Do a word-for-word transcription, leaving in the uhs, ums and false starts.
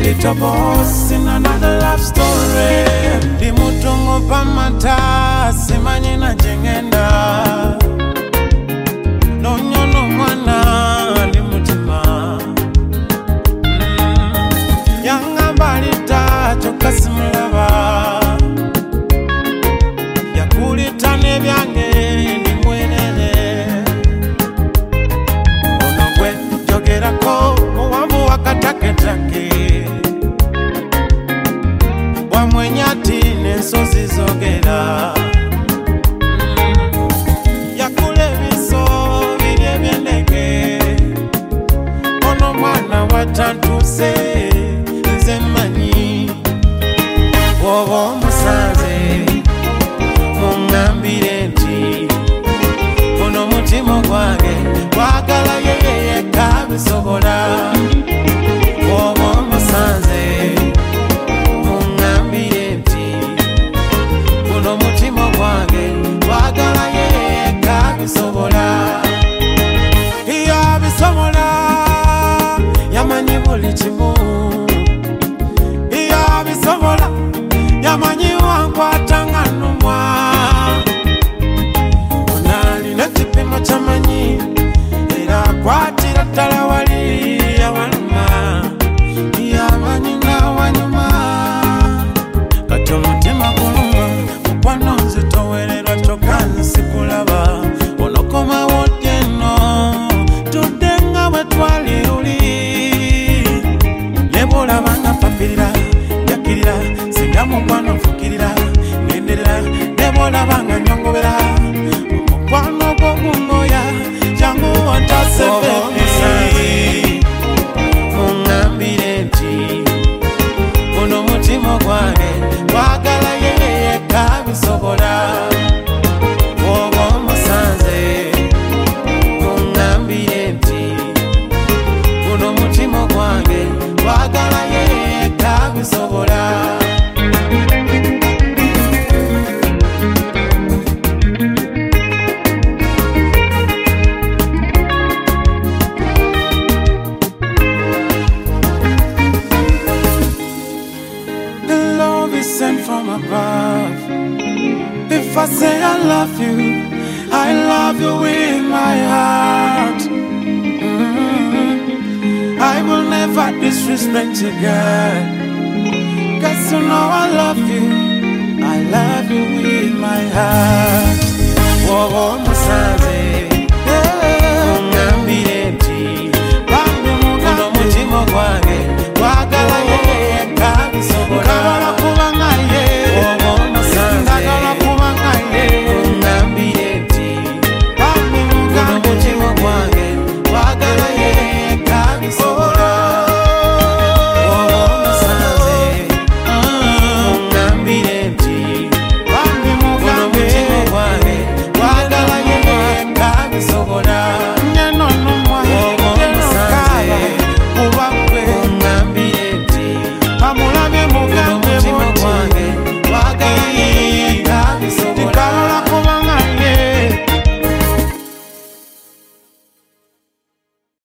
little boss in another love story. Di mutungo pamata simanye na jengenda. No nyono mwana di mutima. mm. Yanga balita choka simulaba. Yakulita nebyange ndi mwenene. Ono gwe jogerako muwambu wakataketake. Wamwenyati nensozi zogera. mm. Yakule biso birye byendege. Ono mwana watantuse nze manyi. Woba omusanze mungambire nti ono mutima gwange gwagala yeye yekka bisobola. Woba omusanze mungambire nti ono mutima gwange gwagala yeye yekka bisobola. Iya bisobola yamanyi buli kimu. Iya bisobola yamanyi wankwatanga numwa. Onalina ekipimo kyamanyi era akwatira ddala wali yawaluma. Yamanyi nawanyuma kati omutima guluma. Mukwano nze towererwa kyokka nze sikulaba. Onokomawo ddi eno tudde nga bwe twali luli. Ne bw'olabanga mpapirira yakirira singa mukwano nfukirira ngenderera. Ne bw'olabanga nyongobera omukwano gw'ogungoya jangu wantase bebi. Mungambire nti ono mutima gwange gwagala yeye yekka bisobola. Woba omusanze mungambire nti ono mutima gwange gwagala yeye yekka bisobola. The love is sent from above. If I say I love you, I love you with my heart. mm. I will never disrespect you, girl. Cause you know I love you, I love you